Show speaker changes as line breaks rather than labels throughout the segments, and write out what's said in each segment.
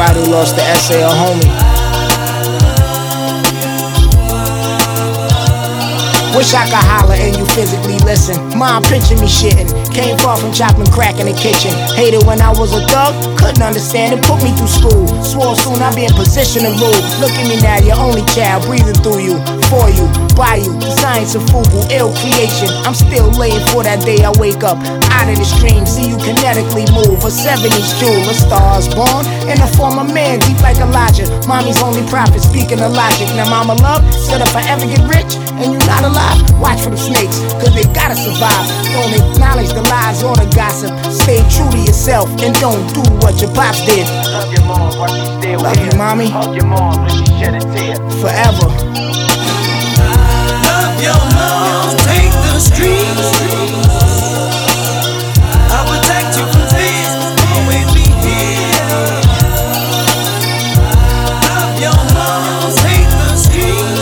everybody who lost the essay or homie. Wish I could holler and you physically listen. Mom pinching me shitting. Came far from chopping crack in the kitchen. Hated when I was a thug, couldn't understand it. Put me through school, swore soon I'd be in position to rule. Look at me now, your only child, breathing through you, for you, by you. The science of Fubu, ill creation. I'm still laying for that day I wake up out of this dream. See you kinetically move. A 70s jewel, a star's born in the form of man, deep like Elijah. Mommy's only prophet, speaking of logic. Now mama love, said if I ever get rich and you not alive, watch for the snakes, cause they gotta survive. Don't acknowledge the lies or the gossip. Stay true to yourself and don't do what your pops did.
Love your mom while she's still
Love
here.
you, mommy.
Hug your mom when she shed a tear.
Forever.
Love your mom, take the streets. I'll protect you from this, always be here. Love your mom, take the streets.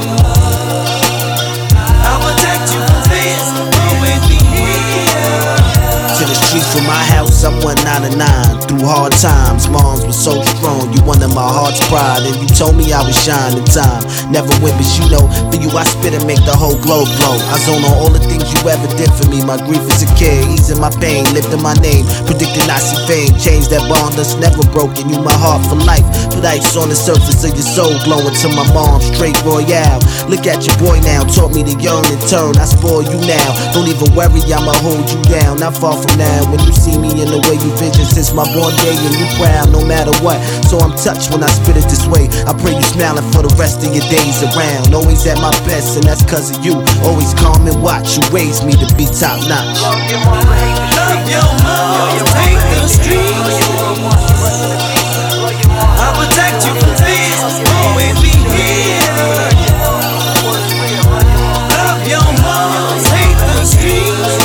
I'll protect you from this, always be here.
To the streets from my house, I went 9 to 9 through hard times. Moms was so strong, you one of my heart's pride. And you told me I was shining time. Never win, but you know, for you I spit and make the whole globe glow. I zone on all the things you ever did for me. My grief is a kid, easing my pain, lifting my name, predicting I see fame. Change that bond that's never broken. You my heart for life, put ice on the surface of your soul, glowing to my mom, straight royale. Look at your boy now, taught me to yearn and turn. I spoil you now, don't even worry, I'ma hold you down. Not far from now, when you see me in the way you vision since my born day, and you proud no matter what. So I'm touched when I spit it this way. I pray you smiling for the rest of your days around. Always at my best, and that's cause of you. Always calm and watch, you raised me to be top notch.
Love your mom, hate the
Love your mom, take the streets. I'll protect you from this, always be here. Love your mom, take the streets.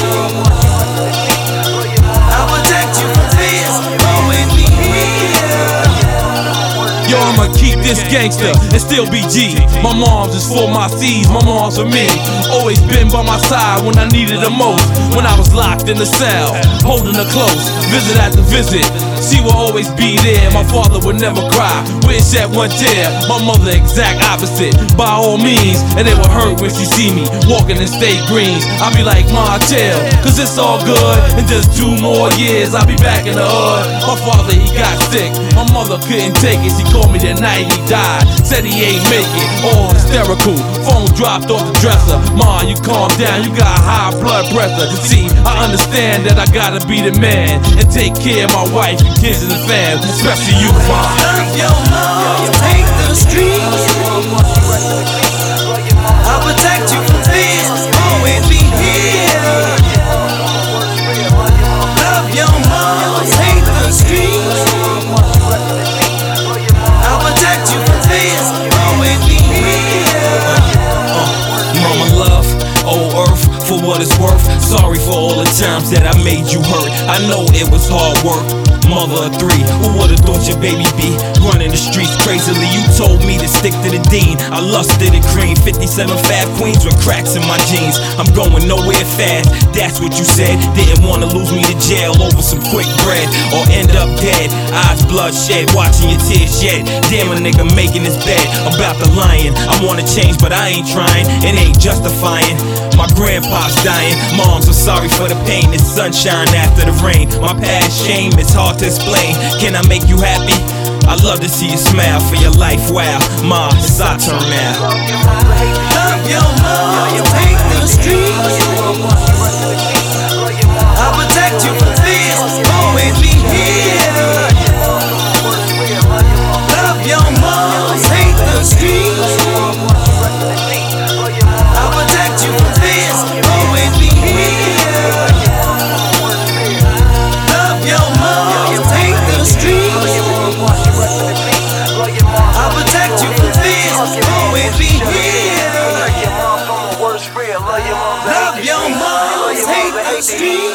I'll protect you from this, always be here.
Yo, I'ma keep this gangster and still be G. My mom's is for my C's, my mom's for me. Always been by my side when I needed her most. When I was locked in the cell, holding her close, visit after visit. She will always be there, my father would never cry, wouldn't shed one tear. My mother exact opposite, by all means. And it would hurt when she see me walking in state greens. I be like, Ma, chill, cause it's all good. In just 2 more years, I'll be back in the hood. My father, he got sick, my mother couldn't take it. She called me the night he died, said he ain't make it. All hysterical, phone dropped off the dresser. Ma, you calm down, you got high blood pressure. See, I understand that I gotta be the man and take care of my wife and kids and the fam, especially you, Ma.
Love your mom, take the streets. I'll protect you from this, always be here. Love your mom, take the streets. I'll protect you from this, always be here.
Mama love, old earth, for what it's worth. Sorry for all the times that I made you hurt. I know it was hard work. Mother of 3, who would've thought your baby be running the streets crazily? You told me to stick to the dean. I lusted and cream, 57 fat queens with cracks in my jeans. I'm going nowhere fast, that's what you said. Didn't wanna lose me to jail over some quick bread, or end up dead. Eyes bloodshed, watching your tears shed. Damn, a nigga making his bed about the lying. I wanna change, but I ain't trying. It ain't justifying. My grandpa's dying. Moms, I'm sorry for the pain. It's sunshine after the rain. My past shame is hard to explain. Can I make you happy? I love to see you smile for your life. Wow, Ma, it's our turn now.
Love your mom, take the streets. I'll protect you from this, always be here. Love your mom, take the streets. I'll protect you from this, always be here. Love your mom, take the streets. I'll protect you from this, always be here. Love your mom, take the streets.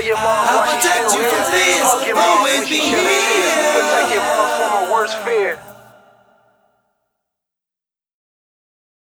I'll protect you from this, always be here.
Protect your mom from her worst fear.